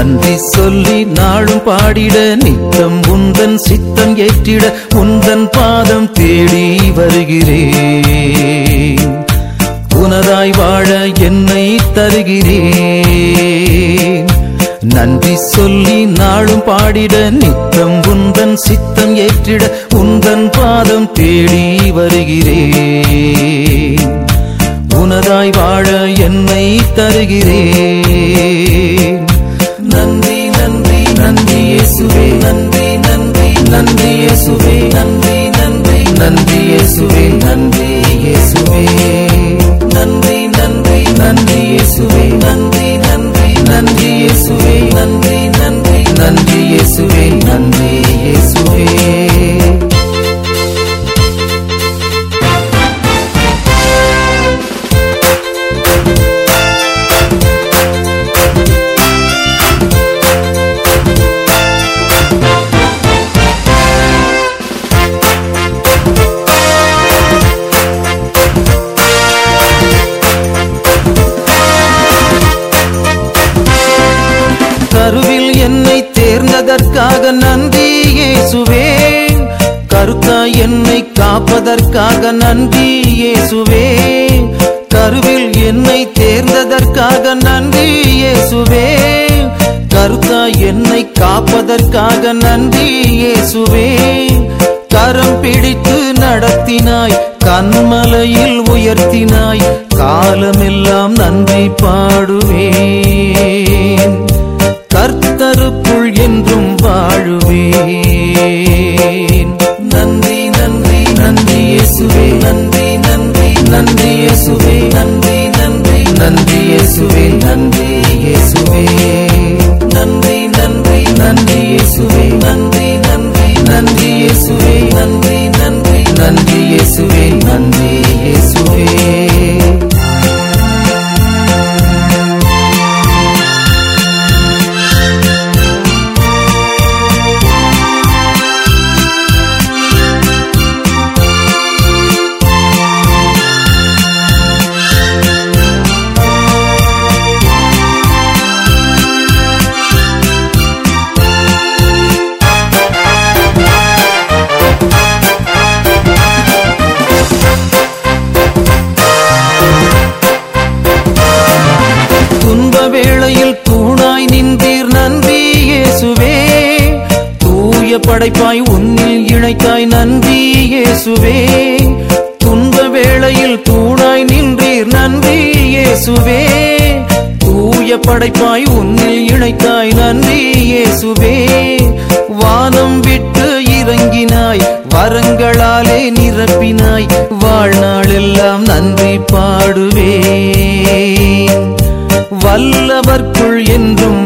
நன்றி சொல்லி நாளும் பாடிட நித்தம் உந்தன் சித்தம் ஏற்றிட உந்தன் பாதம் தேடி வருகிறேன். உனதாய் வாழ என்னை தருகிறேன். நன்றி சொல்லி நாளும் பாடிட நித்தம் உந்தன் சித்தம் ஏற்றிட உந்தன் பாதம் தேடி வருகிறேன். உனதாய் வாழ என்னை தருகிறேன். நன்றி நன்றி நன்றி இயேசுவே, நன்றி நன்றி நன்றி இயேசுவே, நன்றி நன்றி நன்றி இயேசுவே, நன்றி இயேசுவே, நன்றி நன்றி நன்றி இயேசுவே, நன்றி நன்றி நன்றி இயேசுவே, நன்றி நன்றி நன்றி இயேசுவே, நன்றி இயேசுவே. கருவில் என்னை தேர்ந்ததற்காக நன்றி இயேசுவே. கருத்தாய் என்னை காப்பதற்காக நன்றி இயேசுவே. கருவில் என்னை தேர்ந்ததற்காக நன்றி இயேசுவே. கருத்தாய் என்னை காப்பதற்காக நன்றி இயேசுவே. கரம் பிடித்து நடத்தினாய், கன்மலையில் உயர்த்தினாய், காலமெல்லாம் நன்றி பாடுவேன். கர்த்தருக்குள் என்றும் வாழுவேன். நன்றி நன்றி நன்றி இயேசுவே, நன்றி நன்றி நன்றி இயேசுவே, நன்றி நன்றி நன்றி இயேசுவே, நன்றி இயேசுவே, நன்றி நன்றி நன்றி இயேசுவே, நன்றி நன்றி நன்றி இயேசுவே, நன்றி நன்றி நன்றி இயேசுவே, நன்றி இயேசுவே. வேளையில் தூணாய் நின்றீர் நன்றி இயேசுவே. தூய படைப்பாய் உன்னில் இணைத்தாய் நன்றி இயேசுவே. துன்ப வேளையில் தூணாய் நின்றீர் நன்றி இயேசுவே. தூய படைப்பாய் உன்னில் இணைத்தாய் நன்றி இயேசுவே. வானம் விட்டு இறங்கினாய், வரங்களாலே நிரப்பினாய், வாழ்நாளெல்லாம் நன்றி பாடுவேன். வல்லவர்க்குள் என்றும்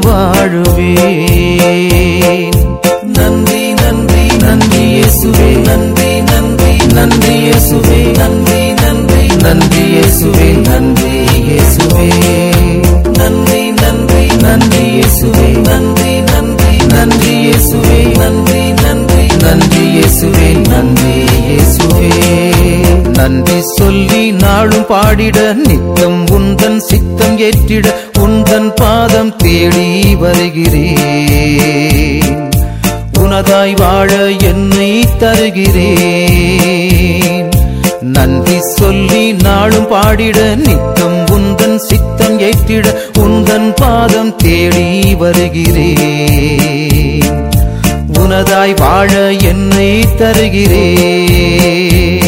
வாழுவேன். நன்றி நன்றி நன்றி இயேசுவே, நன்றி நன்றி நன்றி இயேசுவே, நன்றி நன்றி நன்றி இயேசுவே, நன்றி இயேசுவே, நன்றி நன்றி நன்றி இயேசுவே, நன்றி நன்றி நன்றி இயேசுவே, நன்றி நன்றி நன்றி இயேசுவே, நன்றி இயேசுவே. நன்றி சொல்லி நாளும் பாடிட நித்தம் உந்தன் சித்தம் ஏற்றிட உந்தன் பாதம் தேடி வருகிறேன். உனதாய் வாழ என்னை தருகிறேன். நன்றி சொல்லி நாளும் பாடிட நித்தம் உந்தன் சித்தம் ஏற்றிட உந்தன் பாதம் தேடி வருகிறேன். உனதாய் வாழ என்னை தருகிறேன்.